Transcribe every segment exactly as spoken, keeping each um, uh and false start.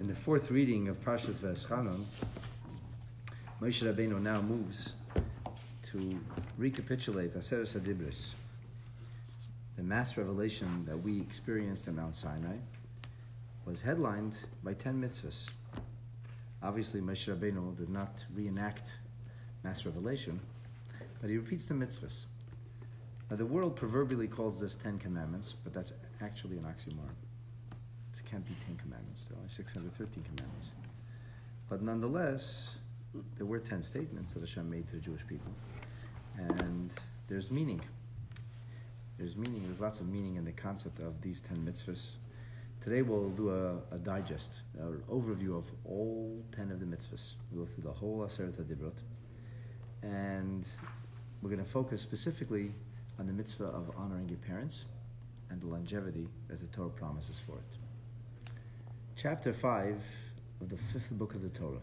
In the fourth reading of Parshas V'eschanan, Moshe Rabbeinu now moves to recapitulate Aseret HaDibros, the mass revelation that we experienced at Mount Sinai was headlined by ten mitzvahs. Obviously, Moshe Rabbeinu did not reenact mass revelation, but he repeats the mitzvahs. Now, the world proverbially calls this Ten Commandments, but that's actually an oxymoron. It can't be Ten Commandments. There are only six hundred thirteen commandments. But nonetheless, there were ten statements that Hashem made to the Jewish people. And there's meaning. There's meaning. There's lots of meaning in the concept of these ten mitzvahs. Today we'll do a, a digest, an overview of all ten of the mitzvahs. We'll go through the whole Aseret HaDibrot. And we're going to focus specifically on the mitzvah of honoring your parents and the longevity that the Torah promises for it. Chapter five of the fifth book of the Torah.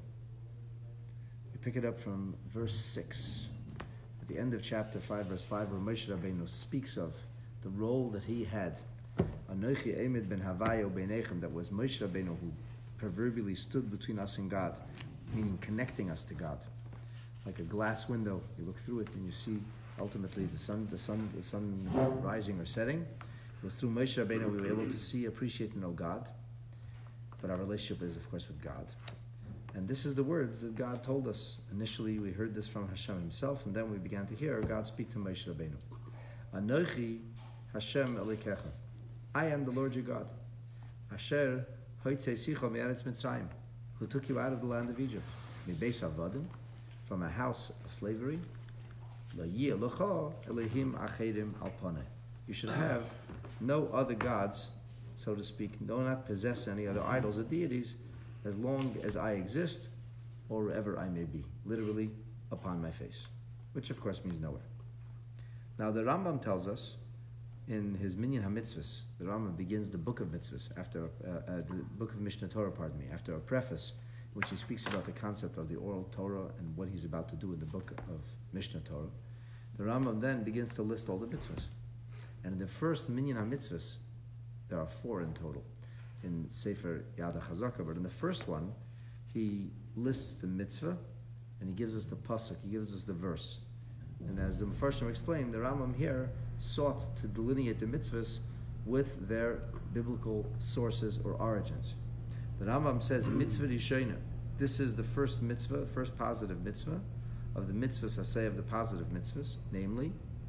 We pick it up from verse six. At the end of chapter five, verse five, where Moshe Rabbeinu speaks of the role that he had. Anochi Emed ben Havayo beinechem, that was Moshe Rabbeinu who proverbially stood between us and God, meaning connecting us to God. Like a glass window, you look through it and you see ultimately the sun, the sun, the sun rising or setting. It was through Moshe Rabbeinu we were able to see, appreciate, and know God. But our relationship is, of course, with God. And this is the words that God told us. Initially, we heard this from Hashem himself, and then we began to hear God speak to Moshe Rabbeinu. Anochi Hashem Elikecha. I am the Lord your God. Asher hoitzesicha me'eretz Mitzrayim, who took you out of the land of Egypt. Mibeis avodim, from a house of slavery. La'yeh lecha Elohim achedim al paneh. You should have no other gods, so to speak. Do not possess any other idols or deities, as long as I exist, or wherever I may be. Literally, upon my face. Which, of course, means nowhere. Now, the Rambam tells us, in his Minyan HaMitzvahs, the Rambam begins the book of mitzvahs, after uh, uh, the book of Mishnah Torah, pardon me, after a preface, in which he speaks about the concept of the oral Torah and what he's about to do in the book of Mishnah Torah. The Rambam then begins to list all the mitzvahs. And in the first Minyan HaMitzvahs, there are four in total in Sefer Yad HaChazaka, but in the first one, he lists the mitzvah, and he gives us the pasuk, he gives us the verse. And as the Mefarshim explained, the Rambam here sought to delineate the mitzvahs with their biblical sources or origins. The Rambam says, mitzvah rishona. This is the first mitzvah, first positive mitzvah of the mitzvahs, I say, of the positive mitzvahs, namely,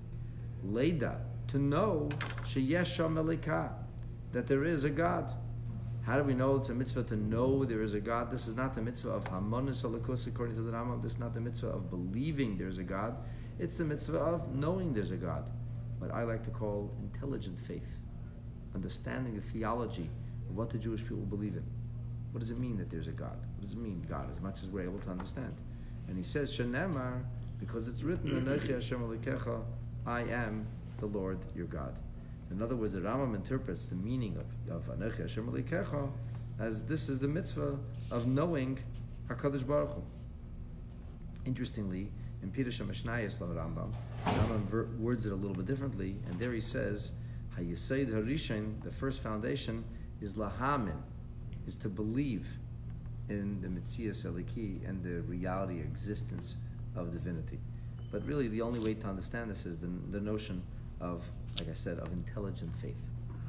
leida, to know sheyesh sham elikah, that there is a God. How do we know it's a mitzvah to know there is a God? This is not the mitzvah of hamonis alakus, according to the Rambam. This is not the mitzvah of believing there's a God. It's the mitzvah of knowing there's a God. What I like to call intelligent faith. Understanding the theology of what the Jewish people believe in. What does it mean that there's a God? What does it mean, God, as much as we're able to understand? And he says, Shenemar, because it's written, Anochi Hashem Elikecha, I am the Lord your God. In other words, the Rambam interprets the meaning of, of Anochi Hashem Elikecha as this is the mitzvah of knowing HaKadosh Baruch Hu. Interestingly, in Pirush HaMishnayos of Rambam, Rambam ver- words it a little bit differently, and there he says, HaYesod HaRishon, the first foundation, is lahamin, is to believe in the Metzias Eliki and the reality, existence of divinity. But really, the only way to understand this is the, the notion of, like I said, of intelligent faith.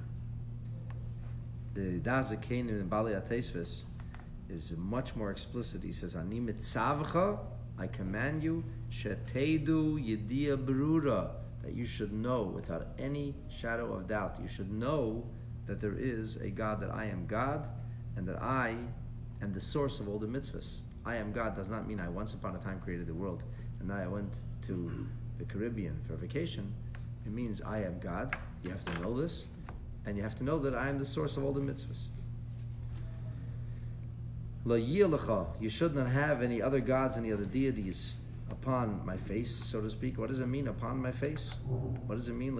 The Das Zakein in Bali Atesvis is much more explicit. He says, Ani mitzavcha, I command you, shetedu yediya berura, that you should know without any shadow of doubt. You should know that there is a God, that I am God, and that I am the source of all the mitzvahs. I am God does not mean I once upon a time created the world, and now I went to the Caribbean for vacation. It means I am God. You have to know this, and you have to know that I am the source of all the mitzvahs. You should not have any other gods, any other deities upon my face, so to speak. What does it mean, upon my face? What does it mean?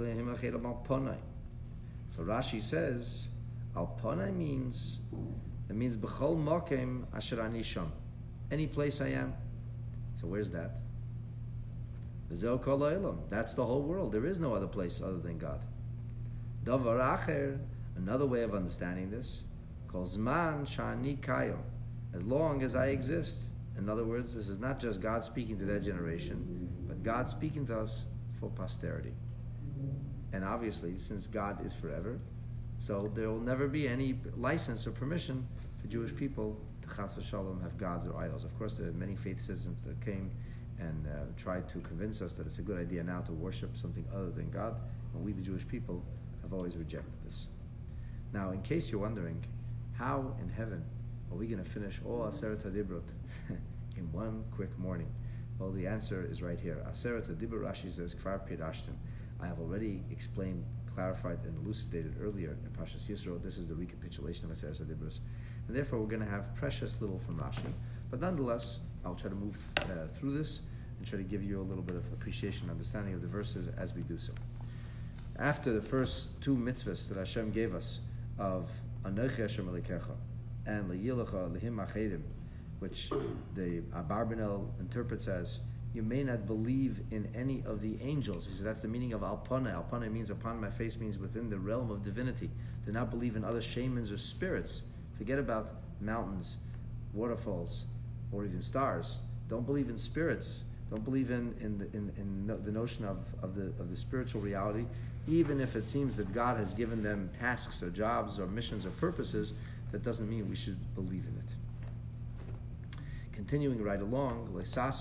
So Rashi says, Alponai means, it means B'chol Mokem Asher Ani Sham. Any place I am. So where's that? V'zeo Kol Ha'olam. That's the whole world. There is no other place other than God. Davar Acher, another way of understanding this, Kol zman shani kayo, as long as I exist. In other words, this is not just God speaking to that generation, but God speaking to us for posterity. And obviously, since God is forever, so there will never be any license or permission for Jewish people to chas v'shalom have gods or idols. Of course, there are many faith systems that came and uh, tried to convince us that it's a good idea now to worship something other than God, and we, the Jewish people, have always rejected this. Now, in case you're wondering, how in heaven are we going to finish all Aseret HaDibrot in one quick morning? Well, the answer is right here. Aseret HaDibrot, Rashi says, Kfar Pirashtim. I have already explained, clarified, and elucidated earlier in Parshas Yisro. This is the recapitulation of Aseret HaDibrot. And therefore, we're going to have precious little from Rashi. But nonetheless, I'll try to move uh, through this and try to give you a little bit of appreciation and understanding of the verses as we do so. After the first two mitzvahs that Hashem gave us of Anochi Hashem Elokecha and Leyilecha Lehim Achedim, which the Abarbanel interprets as, you may not believe in any of the angels. He said that's the meaning of Alpana. Alpana means upon my face, means within the realm of divinity. Do not believe in other shamans or spirits. Forget about mountains, waterfalls, or even stars. Don't believe in spirits. Don't believe in in the, in, in no, the notion of, of the of the spiritual reality, even if it seems that God has given them tasks or jobs or missions or purposes. That doesn't mean we should believe in it. Continuing right along,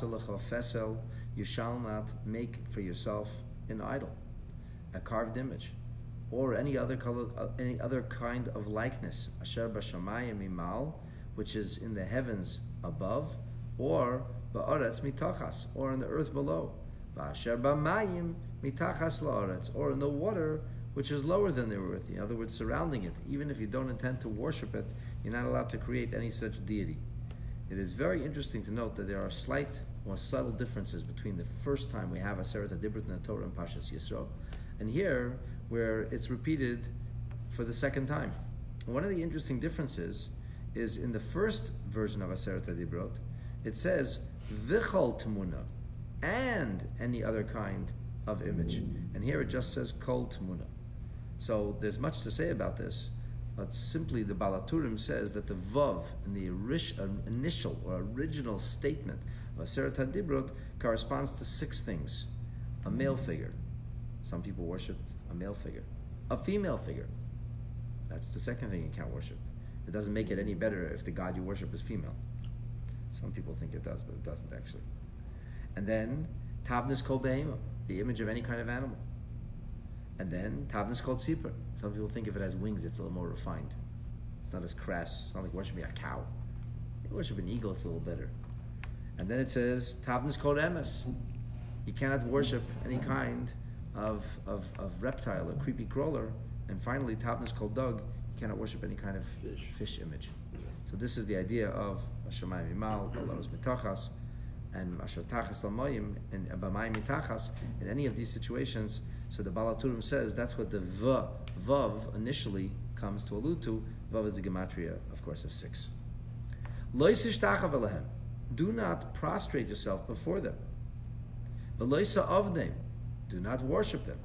you shall not make for yourself an idol, a carved image, or any other color, uh, any other kind of likeness, asher b'shamayim mimal, which is in the heavens above, or ba'aretz mitachas, or in the earth below, ba'asher b'mayim mitachas la'aretz, or in the water which is lower than the earth. In other words, surrounding it. Even if you don't intend to worship it, you're not allowed to create any such deity. It is very interesting to note that there are slight or subtle differences between the first time we have Aseret HaDibrot in the Torah and Parshas Yisro, and here where it's repeated for the second time. One of the interesting differences is in the first version of Aseret HaDibrot, it says V'chol Tmuna, and any other kind of image. And here it just says Kol Tmuna. So there's much to say about this, but simply the Balaturim says that the Vav in the initial or original statement of Aseret HaDibrot corresponds to six things. A male figure. Some people worshipped a male figure. A female figure. That's the second thing you can't worship. It doesn't make it any better if the God you worship is female. Some people think it does, but it doesn't actually. And then, Tavnis Kol Behema, the image of any kind of animal. And then, Tavnis Kol Tzipor. Some people think if it has wings, it's a little more refined. It's not as crass. It's not like worshiping a cow. You worship an eagle, it's a little better. And then it says, Tavnis Kol Emes. You cannot worship any kind of, of, of reptile or creepy crawler. And finally, Tavnis Kol Dog. You cannot worship any kind of fish, fish image. So this is the idea of Hashemayim Mimal, Balaros Mitachas, and Asher Tachas Lamayim, and Abamayim Mitachas. In any of these situations, so the Balaturim says that's what the V, Vav, initially comes to allude to. Vav is the gematria, of course, of six. Lo yisishtachav elahem. Do not prostrate yourself before them. V'lo yisa'avneim. Do not worship them.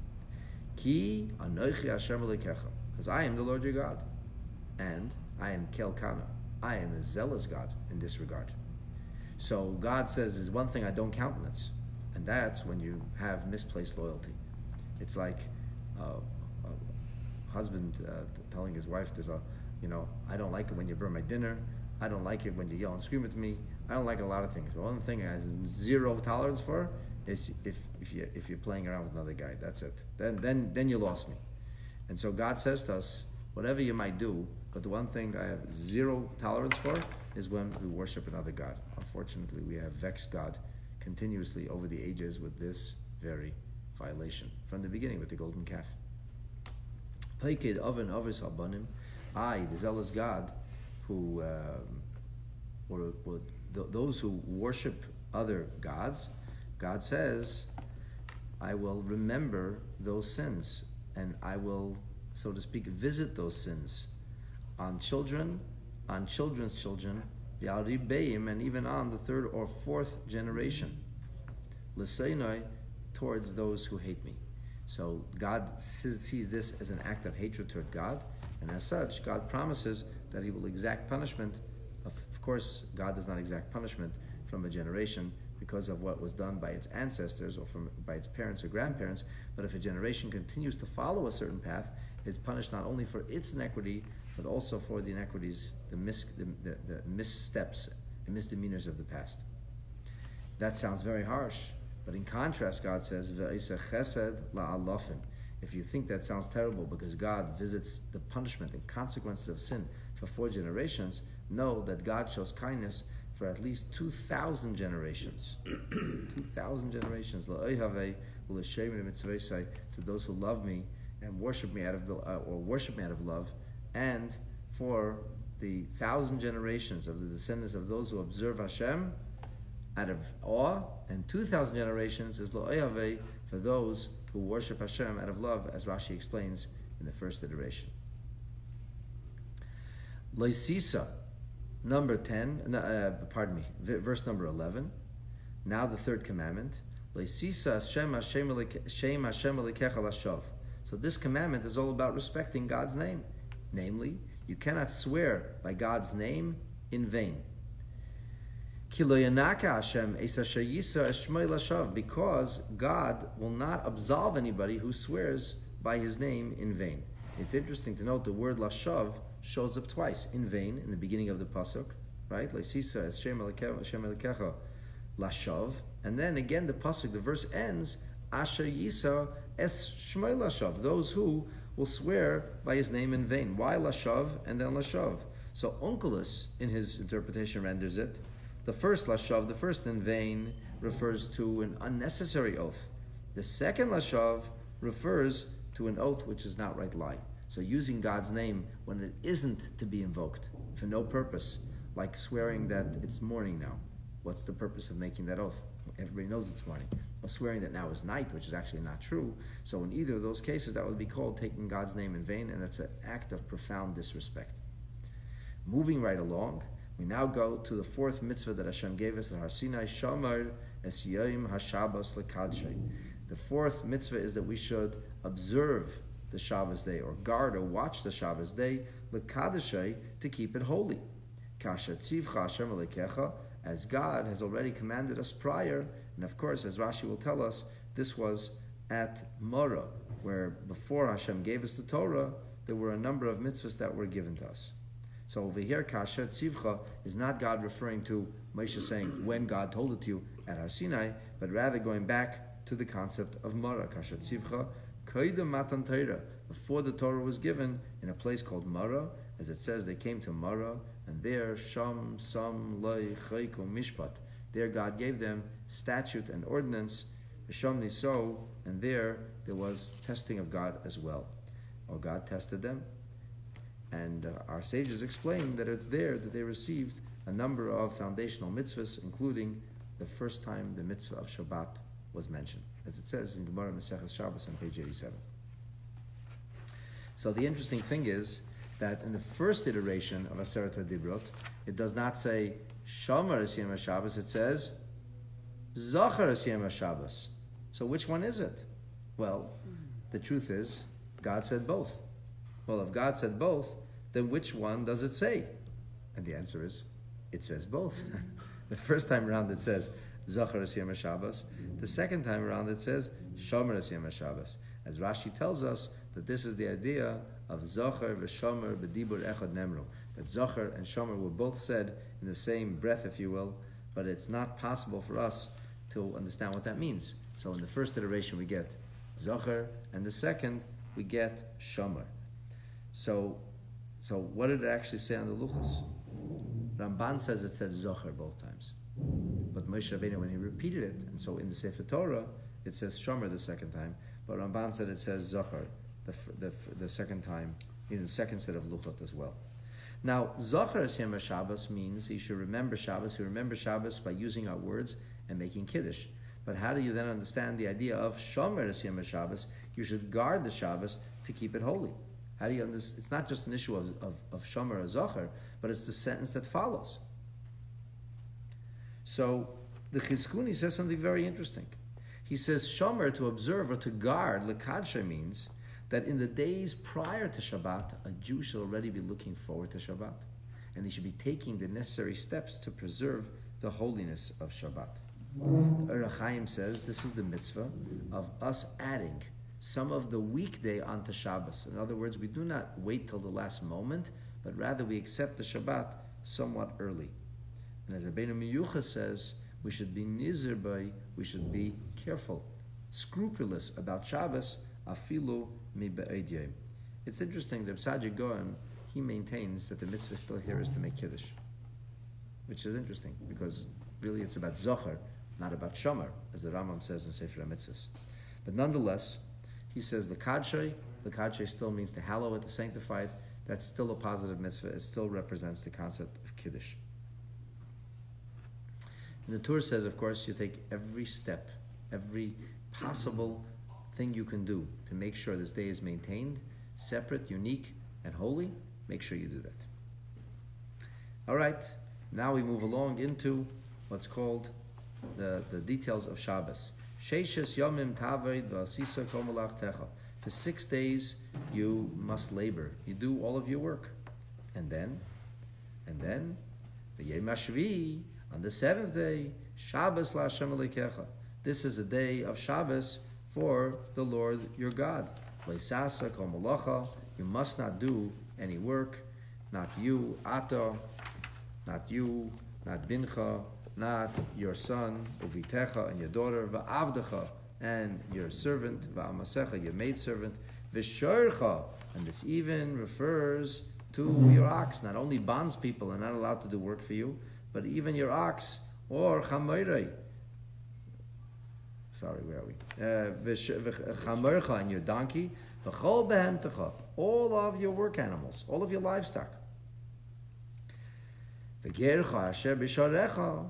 Ki anochi Hashem Elokecha. Because I am the Lord your God. And I am Kelkana. I am a zealous God in this regard. So God says there's one thing I don't countenance, and that's when you have misplaced loyalty. It's like uh, a husband uh, telling his wife, "There's a, you know, I don't like it when you burn my dinner. I don't like it when you yell and scream at me. I don't like a lot of things. But one thing I have zero tolerance for is if if you if you're playing around with another guy. That's it. Then then then you lost me." And so God says to us, whatever you might do, but the one thing I have zero tolerance for is when we worship another God. Unfortunately, we have vexed God continuously over the ages with this very violation. From the beginning with the golden calf. Paikid oven ovis albanim. I, the zealous God, who, um, or, or th- those who worship other gods, God says, I will remember those sins, and I will, so to speak, visit those sins on children, on children's children, and even on the third or fourth generation. L'seinoi, towards those who hate me. So God sees this as an act of hatred toward God, And as such, God promises that he will exact punishment. Of, of course, God does not exact punishment from a generation because of what was done by its ancestors or from by its parents or grandparents, but if a generation continues to follow a certain path, it's punished not only for its inequity, but also for the inequities, the, mis, the, the, the missteps and misdemeanors of the past. That sounds very harsh, but in contrast, God says, "Ve'isa chesed la'alofim." If you think that sounds terrible because God visits the punishment and consequences of sin for four generations, know that God shows kindness for at least two thousand generations. two thousand generations. La'oihave u'l'shem mitzvosai, to those who love me and worship me out of uh, or worship me out of love, and for the thousand generations of the descendants of those who observe Hashem out of awe, and two thousand generations is Lo'ehave, for those who worship Hashem out of love, as Rashi explains in the first iteration. Loisisa, number ten, uh, pardon me, verse number eleven. Now the third commandment. Loisisa Hashem Hashem Elikecha Lashav. So this commandment is all about respecting God's name. Namely, you cannot swear by God's name in vain. Because God will not absolve anybody who swears by his name in vain. It's interesting to note the word lashav shows up twice, in vain, in the beginning of the pasuk, right? Lashav, and then again the pasuk, the verse ends, Asher Yisa es shmei lashav, those who will swear by his name in vain. Why lashav and then lashav? So Onkelos, in his interpretation, renders it, the first lashav, the first in vain, refers to an unnecessary oath. The second lashav refers to an oath which is not right lie. So using God's name when it isn't to be invoked for no purpose, like swearing that it's morning now. What's the purpose of making that oath? Everybody knows it's morning. Or swearing that now is night, which is actually not true. So in either of those cases, that would be called taking God's name in vain, and it's an act of profound disrespect. Moving right along, we now go to the fourth mitzvah that Hashem gave us, the Har Sinai, Shamar es Yom HaShabbos L'Kadshay. The fourth mitzvah is that we should observe the Shabbos day, or guard or watch the Shabbos day, L'Kadshay, to keep it holy. Kasher tzivcha Hashem Elokecha, as God has already commanded us prior, and of course, as Rashi will tell us, this was at Morah, where before Hashem gave us the Torah, there were a number of mitzvahs that were given to us. So over here, Kasher Tzivcha is not God referring to Moshe saying when God told it to you at Har Sinai, but rather going back to the concept of Morah. Kasher Tzivcha, Koydem Matan Torah, before the Torah was given, in a place called Morah, as it says, they came to Morah, and there, Sham, Sam, Loi, Chayko, Mishpat, there God gave them statute and ordinance, Sham Niso, and there, there was testing of God as well. Or God tested them. And uh, our sages explain that it's there that they received a number of foundational mitzvahs, including the first time the mitzvah of Shabbat was mentioned, as it says in Gemara Maseches Shabbos on page eighty-seven. So the interesting thing is that in the first iteration of Aseret HaDibrot, it does not say Shomer es Yom HaShabbos, it says Zachar es Yom HaShabbos. So which one is it? Well, the truth is, God said both. Well, if God said both, then which one does it say? And the answer is, it says both. The first time around it says Zachar es Yom HaShabbos. The second time around it says Shomer es Yom HaShabbos. As Rashi tells us that this is the idea of Zachar v'Shomer b'dibur echad nemru. That Zachar and Shomer were both said in the same breath, if you will, but it's not possible for us to understand what that means. So in the first iteration we get Zachar, and the second we get Shomer. So, so what did it actually say on the Luchos? Ramban says it said Zohar both times. But Moshe Rabbeinu, when he repeated it, and so in the Sefer Torah, it says Shomer the second time, but Ramban said it says Zohar the, the, the second time, in the second set of Luchot as well. Now, Zohar es Yom HaShabbos means you should remember Shabbos. You remember Shabbos by using our words and making Kiddush. But how do you then understand the idea of Shomer es Yom HaShabbos? You should guard the Shabbos to keep it holy. How do you understand? It's not just an issue of, of, of Shomer or Zohar, but it's the sentence that follows. So the Chizkuni says something very interesting. He says Shomer, to observe or to guard, L'Kadsha, means that in the days prior to Shabbat, a Jew should already be looking forward to Shabbat, and he should be taking the necessary steps to preserve the holiness of Shabbat. The Orach Chaim says this is the mitzvah of us adding some of the weekday onto Shabbos. In other words, we do not wait till the last moment, but rather we accept the Shabbat somewhat early. And as Rabbeinu Miyucha says, we should be nizir by, we should be careful, scrupulous about Shabbos, afilu mi be'ed yom. It's interesting that Saadia Gaon, he maintains that the mitzvah still here is to make Kiddush, which is interesting because really it's about Zohar, not about Shomer, as the Rambam says in Sefer HaMitzvahs. But nonetheless, he says the Kadshay, the Kadshay still means to hallow it, to sanctify it. That's still a positive mitzvah. It still represents the concept of Kiddush. And the Torah says, of course, you take every step, every possible thing you can do to make sure this day is maintained, separate, unique, and holy. Make sure you do that. All right, now we move along into what's called the, the details of Shabbos. Sheishes yomim taved v'asisa kol malachtecha. For six days you must labor. You do all of your work. And then, and then, the Yom HaShvi, on the seventh day, Shabbos la'Hashem Elokecha. This is a day of Shabbos for the Lord your God. Le'sasa kol malacha. You must not do any work. Not you, Ato, not you, not Bincha, not your son, Uvitecha, and your daughter, Va'avdecha, and your servant, Va'amasecha, your maidservant, V'shorcha, and this even refers to your ox. Not only bondspeople are not allowed to do work for you, but even your ox, or Chamoirei. Sorry, where are we? V'chamercha, and your donkey, V'chol behemtecha, all of your work animals, all of your livestock. V'gercha asher b'sharecha,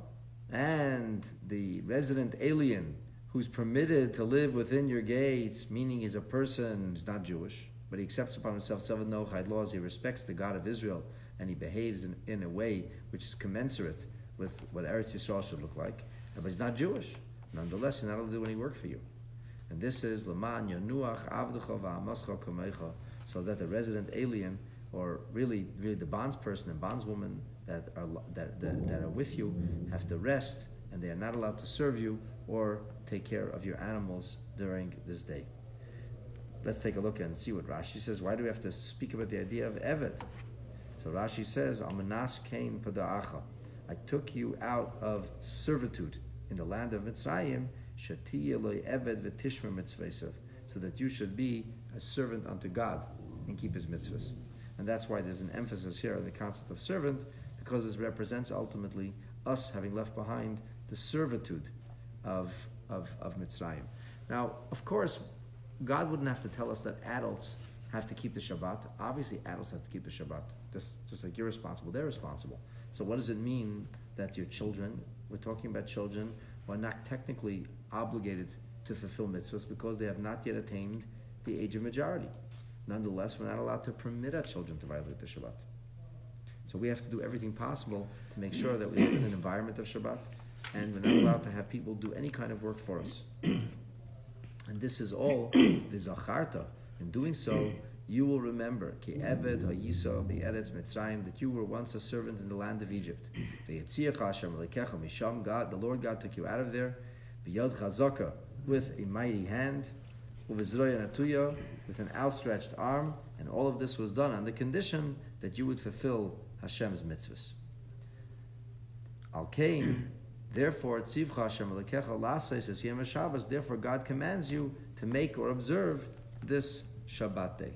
and the resident alien who's permitted to live within your gates, meaning he's a person who's not Jewish, but he accepts upon himself seven Noachide laws, he respects the God of Israel, and he behaves in, in a way which is commensurate with what Eretz Yisrael should look like, but he's not Jewish. Nonetheless, he's not able to do any work for you. And this is Laman Yanuach Avdecha Va'amascha Kamecha, so that the resident alien, or really, really the bondsperson and bondswoman that are that, that that are with you, have to rest, and they are not allowed to serve you or take care of your animals during this day. Let's take a look and see what Rashi says. Why do we have to speak about the idea of Eved? So Rashi says, Amanas Kain Pada'acha. I took you out of servitude in the land of Mitzrayim, Shatiya Loi Eved V'Tishmer Mitzvaysev, so that you should be a servant unto God and keep his mitzvahs. And that's why there's an emphasis here on the concept of servant, because this represents ultimately us having left behind the servitude of, of, of Mitzrayim. Now, of course, God wouldn't have to tell us that adults have to keep the Shabbat. Obviously, adults have to keep the Shabbat. Just, just like you're responsible, they're responsible. So what does it mean that your children, we're talking about children who are not technically obligated to fulfill mitzvahs because they have not yet attained the age of majority. Nonetheless, we're not allowed to permit our children to violate the Shabbat. So we have to do everything possible to make sure that we live in an environment of Shabbat, and we're not allowed to have people do any kind of work for us. And this is all the Zacharta. In doing so, you will remember Ki Eved HaYisa Be'eretz Mitzrayim, that you were once a servant in the land of Egypt. Ve'yetziach Hashem Elokecha Misham, God, the Lord God took you out of there. B'yad Chazaka, with a mighty hand. U'v'zroya Natuya, with an outstretched arm. And all of this was done on the condition that you would fulfill Hashem's mitzvahs. Al Kain, therefore, Tzivcha Hashem Elokecha Lasei, says Yom HaShabbos, therefore God commands you to make or observe this Shabbat day.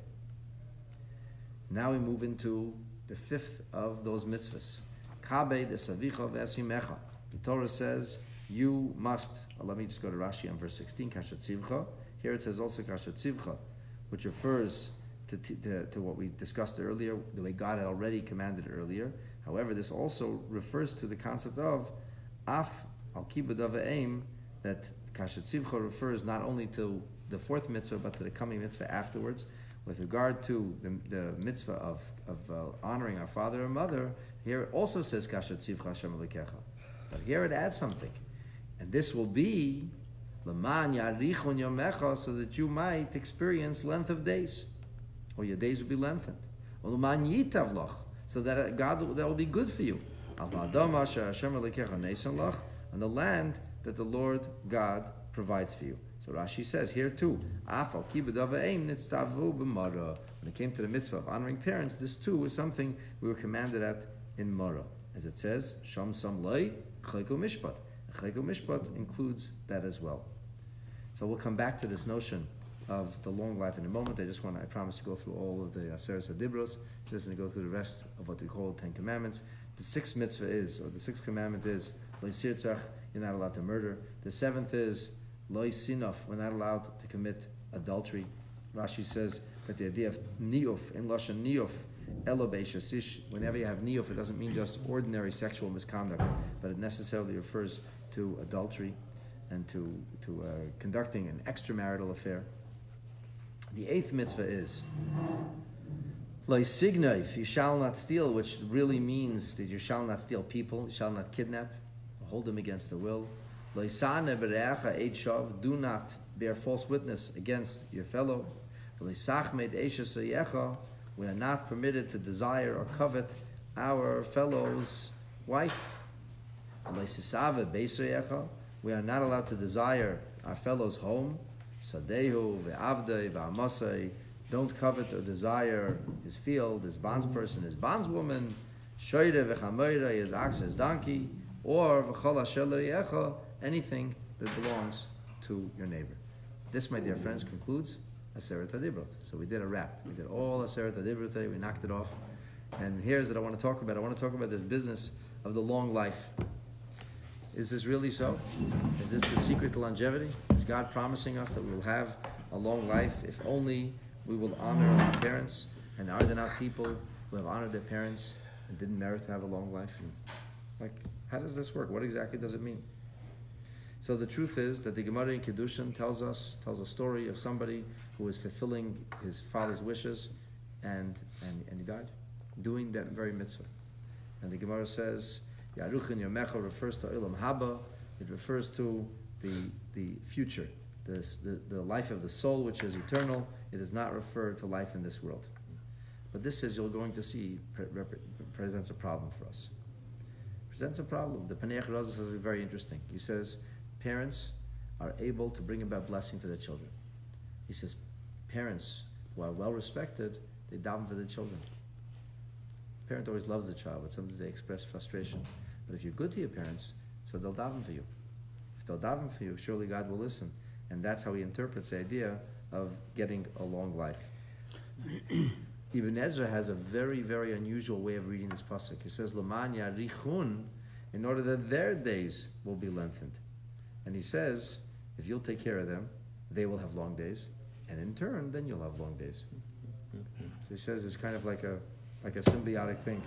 Now we move into the fifth of those mitzvahs. Kabe de Savicha Ve'asimecha. The Torah says, you must, uh, let me just go to Rashi on verse sixteen, Kashat Tzivcha. Here it says also Kashat Tzivcha, which refers to, to, to what we discussed earlier, the way God had already commanded earlier. However, this also refers to the concept of Af al Kibud Aim, that Kashat Tzivcha refers not only to the fourth mitzvah, but to the coming mitzvah afterwards. With regard to the, the mitzvah of, of uh, honoring our father and mother, here it also says Kashat Tzivcha Hashem Elokecha. But here it adds something. And this will be L'man yarichon yomecha, so that you might experience length of days, or your days will be lengthened. Or l'man yitav lach, so that God that will be good for you. Al ha'adam asher Hashem Elokecha nesen lach, on the land that the Lord God provides for you. So Rashi says here too, Afal ki b'davar eim nitztavu b'mara. When it came to the mitzvah of honoring parents, this too was something we were commanded at in Mara. As it says, Sham Sam Loi, Chayko Mishpat. Chayko Mishpat includes that as well. So we'll come back to this notion of the long life in a moment. I just want to, I promise to go through all of the Aseret HaDibros, just going to go through the rest of what we call the Ten Commandments. The sixth mitzvah is, or the sixth commandment is, Lo Sirtzach, you're not allowed to murder. The seventh is, Lo Sinaf, we're not allowed to commit adultery. Rashi says that the idea of niyuf, in Lashon niyuf, elo beishasish, whenever you have niyuf, it doesn't mean just ordinary sexual misconduct, but it necessarily refers to adultery and to, to uh, conducting an extramarital affair. The eighth mitzvah is Lo signaif, you shall not steal, which really means that you shall not steal people, you shall not kidnap, hold them against their will. Lo isane bereacha eid shav, do not bear false witness against your fellow. We are not permitted to desire or covet our fellow's wife. We are not allowed to desire our fellow's home. Don't covet or desire his field, his bondsperson, his bondswoman, his ox, his donkey, or anything that belongs to your neighbor. This, my dear friends, concludes Aseret HaDibrot. So we did a wrap. We did all Aseret HaDibrot today. We knocked it off. And here's what I want to talk about. I want to talk about this business of the long life. Is this really so? Is this the secret to longevity? Is God promising us that we will have a long life if only we will honor our parents? And are there not people who have honored their parents and didn't merit to have a long life? Like, how does this work? What exactly does it mean? So the truth is that the Gemara in Kiddushin tells us, tells a story of somebody who was fulfilling his father's wishes and, and, and he died, doing that very mitzvah. And the Gemara says, Yaruchin Yomecha refers to Olam Haba, it refers to the, the future, the, the, the life of the soul which is eternal. It does not refer to life in this world. But this, as you're going to see, pre- rep- presents a problem for us. Presents a problem. The Panei Razah says it's very interesting. He says, parents are able to bring about blessing for their children. He says, parents who are well respected, they daven for their children. A parent always loves the child, but sometimes they express frustration. But if you're good to your parents, so they'll daven for you. If they'll daven for you, surely God will listen. And that's how he interprets the idea of getting a long life. Ibn Ezra has a very, very unusual way of reading this pasuk. He says, L'man yarichun, in order that their days will be lengthened. And he says, if you'll take care of them, they will have long days, and in turn, then you'll have long days. So he says it's kind of like a like a symbiotic thing.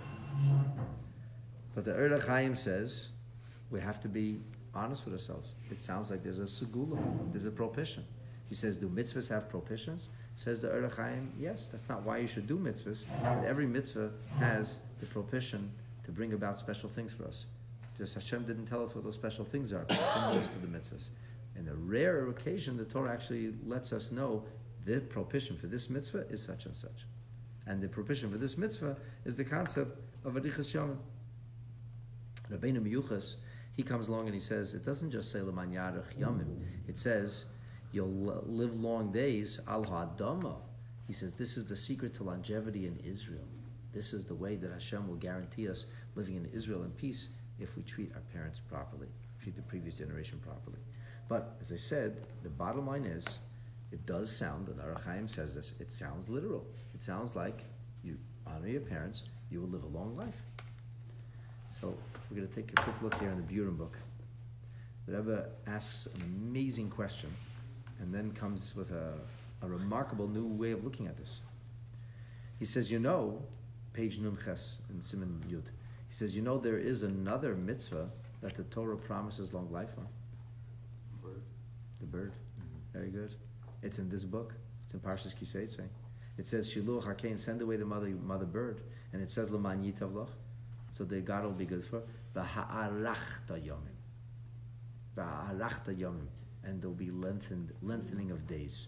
But the Ur Chaim says we have to be honest with ourselves. It sounds like there's a segula, there's a propitiation. He says, do mitzvahs have propitiations? Says the Ur Chaim, yes, that's not why you should do mitzvahs, but every mitzvah has the propitiation to bring about special things for us. Just Hashem didn't tell us what those special things are in most of the mitzvahs. In a rare occasion, the Torah actually lets us know the propitiation for this mitzvah is such and such. And the propitiation for this mitzvah is the concept of Arichas Yomim. Rabbeinu Miyuchas, he comes along and he says, it doesn't just say L'man Yarech Yomim. It says, you'll live long days, al ha'adama. He says, this is the secret to longevity in Israel. This is the way that Hashem will guarantee us living in Israel in peace if we treat our parents properly, treat the previous generation properly. But, as I said, the bottom line is, it does sound, and Ur Chaim says this, it sounds literal. It sounds like you honor your parents, you will live a long life. So, we're going to take a quick look here in the Burim book. The Rebbe asks an amazing question, and then comes with a, a remarkable new way of looking at this. He says, you know, page Nun Ches in Siman Yud, he says, you know, there is another mitzvah that the Torah promises long life on. Bird. The bird. Mm-hmm. Very good. It's in this book. It's in Parshas Kiseitze. It says, Shiluach HaKein, send away the mother mother bird. And it says, L'man yitav lach. So the God will be good for. V'ha'arachta yomim. V'ha'arachta yomim. and there'll be lengthened lengthening of days.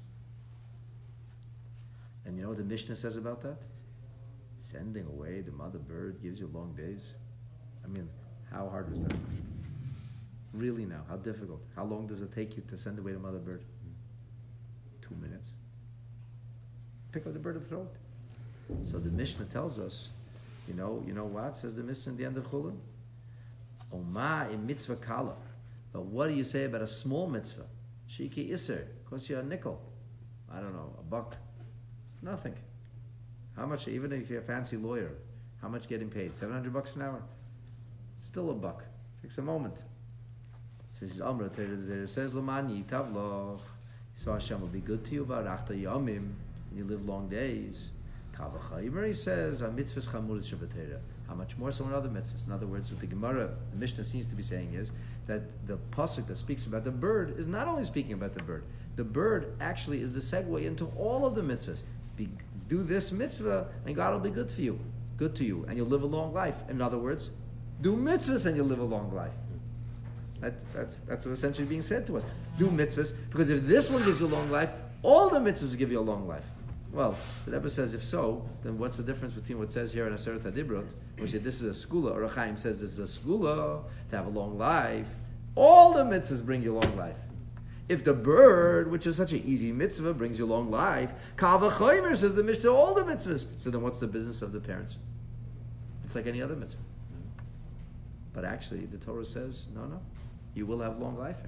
And you know what the Mishnah says about that? Sending away the mother bird gives you long days. I mean, how hard was that? Really now, how difficult? How long does it take you to send away the mother bird? Two minutes. Pick up the bird and throw it. So the Mishnah tells us, you know, you know what says the Mishnah at the end of Chulin? Oma in mitzvah kala. But what do you say about a small mitzvah? Shiki iser, costs you a nickel. I don't know, a buck. It's nothing. How much, even if you're a fancy lawyer, how much getting paid? seven hundred bucks an hour? It's still a buck. It takes a moment. Says Amra, it says Lamani Tavloch. So Hashem will be good to you, Varachta Yomim, and you live long days. Kavachaymer, he says, mitzvahs chamuris shabbatera. How much more so in other mitzvahs? In other words, what the Gemara, the Mishnah seems to be saying is that the pasuk that speaks about the bird is not only speaking about the bird. The bird actually is the segue into all of the mitzvahs. Be, do this mitzvah, and God will be good for you, good to you, and you'll live a long life. In other words, do mitzvahs and you'll live a long life. That, that's that's what's essentially being said to us. Do mitzvahs, because if this one gives you a long life, all the mitzvahs give you a long life. Well, the Rebbe says, if so, then what's the difference between what says here in Aseret HaDibrot, which says this is a skula, or Chaim says this is a skula, to have a long life. All the mitzvahs bring you long life. If the bird, which is such an easy mitzvah, brings you long life, Kal v'chomer says the Mishnah, all the mitzvahs. So then what's the business of the parents? It's like any other mitzvah. But actually, the Torah says, no, no, you will have long life.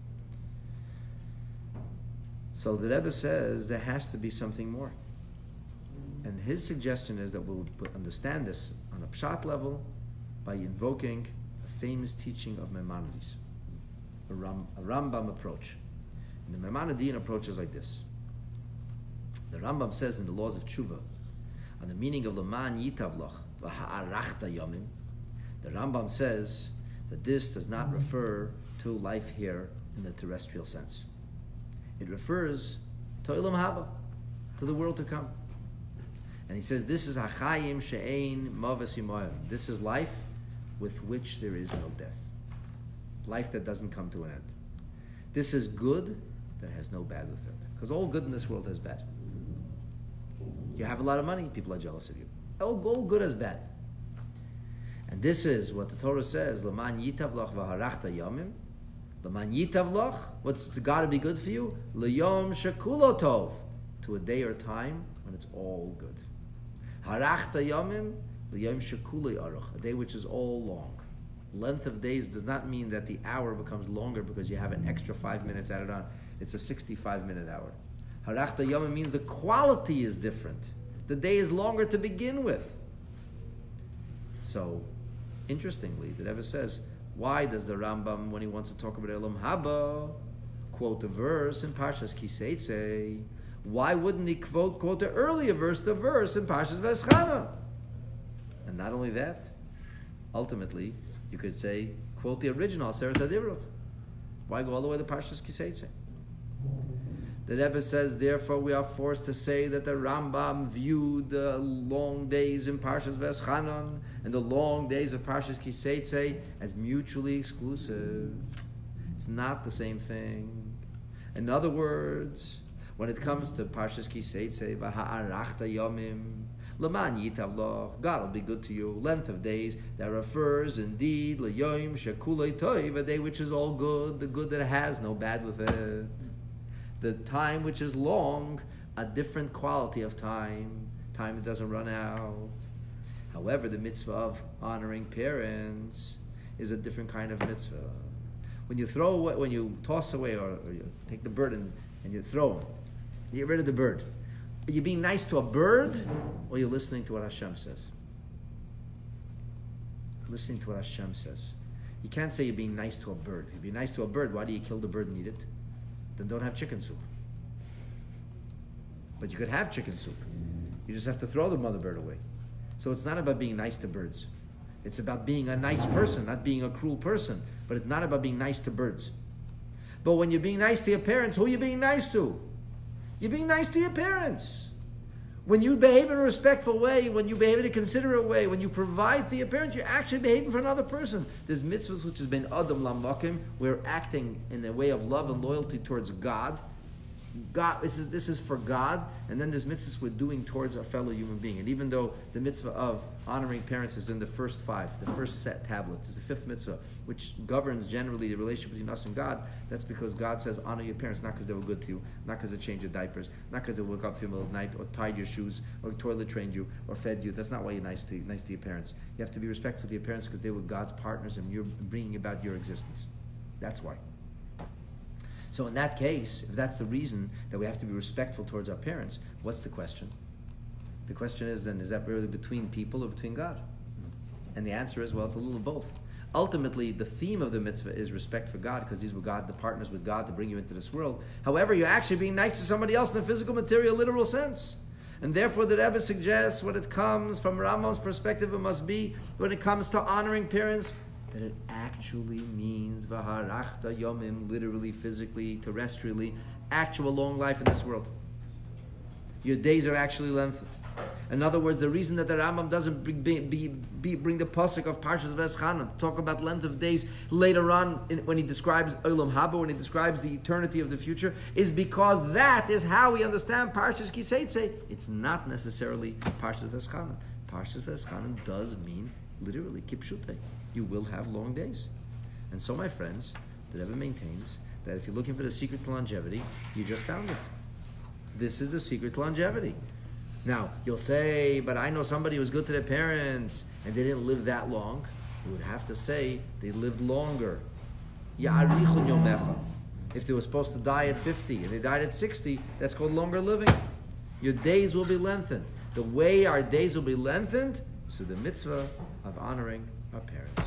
So the Rebbe says there has to be something more. And his suggestion is that we'll understand this on a pshat level by invoking a famous teaching of Maimonides, a, Ram, a Rambam approach. And the Maimonidean approach is like this. The Rambam says in the Laws of Tshuva, on the meaning of Leman Yitavloch v'ha'arachta yomim, the Rambam says that this does not refer to life here in the terrestrial sense. It refers to Olam Haba, to the world to come. And he says, this is Hachayim She'ein Mavas Yimoyim. This is life with which there is no death. Life that doesn't come to an end. This is good that has no bad with it. Because all good in this world has bad. You have a lot of money, people are jealous of you. All, all good has bad. And this is what the Torah says, L'man yitavloch v'harachta yomim. L'man yitavloch, what's got to be good for you? L'yom shekulo tov, to a day or time when it's all good. Harachta yomim, l'yom shekuli aruch, a day which is all long. Length of days does not mean that the hour becomes longer because you have an extra five minutes added on. It's a sixty-five minute hour. Harachta yomim means the quality is different. The day is longer to begin with. So, interestingly, the Rebbe says, why does the Rambam, when he wants to talk about Olam Haba, quote the verse in Parshas Kiseitze? Why wouldn't he quote, quote the earlier verse, the verse in Parshas V'eschana? And not only that, ultimately, you could say, quote the original Aseret HaDibrot. Why go all the way to Parshas Kiseitze? The Rebbe says, therefore, we are forced to say that the Rambam viewed the long days in Parshas V'eschana and the long days of Parshas Kiseitze as mutually exclusive. It's not the same thing. In other words, when it comes to Parshas Kiseitze, v'ha'arachta yomim, l'man yitavloch, God will be good to you, length of days, that refers indeed l'yom shekulei toiv, a day which is all good, the good that has no bad with it. The time which is long, a different quality of time, time that doesn't run out. However, the mitzvah of honoring parents is a different kind of mitzvah. When you throw away, when you toss away, or, or you take the bird and, and you throw him, you get rid of the bird. Are you being nice to a bird, or are you listening to what Hashem says? Listening to what Hashem says. You can't say you're being nice to a bird. If you're being nice to a bird, why do you kill the bird and eat it? Then don't have chicken soup. But you could have chicken soup. You just have to throw the mother bird away. So it's not about being nice to birds. It's about being a nice person, not being a cruel person. But it's not about being nice to birds. But when you're being nice to your parents, who are you being nice to? You're being nice to your parents. When you behave in a respectful way, when you behave in a considerate way, when you provide for your parents, you're actually behaving for another person. There's mitzvahs which has been adam lamakim. We're acting in a way of love and loyalty towards God. God, this is this is for God, and then there's mitzvahs we're doing towards our fellow human being. And even though the mitzvah of honoring parents is in the first five, the first set tablet is the fifth mitzvah, which governs generally the relationship between us and God, that's because God says honor your parents, not because they were good to you, not because they changed your diapers, not because they woke up for you in the middle of the night, or tied your shoes, or toilet trained you, or fed you. That's not why you're nice to nice to your parents. You have to be respectful to your parents because they were God's partners, and you're bringing about your existence. That's why. So in that case, if that's the reason that we have to be respectful towards our parents, what's the question? The question is then, is that really between people or between God? And the answer is, well, it's a little of both. Ultimately, the theme of the mitzvah is respect for God, because these were God, the partners with God to bring you into this world. However, you're actually being nice to somebody else in a physical, material, literal sense. And therefore, the Rebbe suggests when it comes from Rambam's perspective, it must be, when it comes to honoring parents, that it actually means v'harachta yomim, literally, physically, terrestrially, actual long life in this world. Your days are actually lengthened. In other words, the reason that the Rambam doesn't bring, be, be, be, bring the pasuk of Parshas V'eschanan to talk about length of days later on in, when he describes Olam Haba, when he describes the eternity of the future, is because that is how we understand Parshas Kiseitze. It's not necessarily Parshas V'eschanan. Parshas V'eschanan does mean literally kipshute. You will have long days. And so, my friends, the Rebbe maintains that if you're looking for the secret to longevity, you just found it. This is the secret to longevity. Now, you'll say, but I know somebody who was good to their parents and they didn't live that long. You would have to say they lived longer. Ya'arichun yomecha. If they were supposed to die at fifty and they died at sixty, that's called longer living. Your days will be lengthened. The way our days will be lengthened is through the mitzvah of honoring our parents.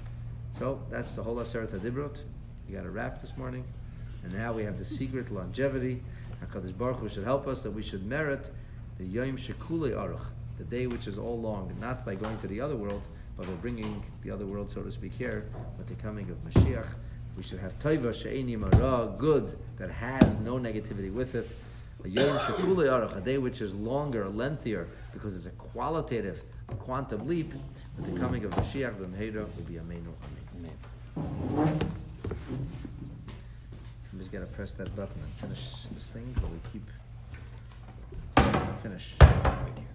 So that's the whole Aseret HaDibrot. We got a wrap this morning, and now we have the secret longevity. HaKadosh Baruch Hu should help us that we should merit the Yom Shekulei Aruch, the day which is all long, not by going to the other world, but by bringing the other world, so to speak, here with the coming of Mashiach. We should have Taiva She'eni Mara, good that has no negativity with it. A Yom Shekulei Aruch, a day which is longer, lengthier, because it's a qualitative, a quantum leap. With the coming of Mashiach, B'mheira will be Ameinu. Amen. Somebody's got to press that button and finish this thing, or we keep finish.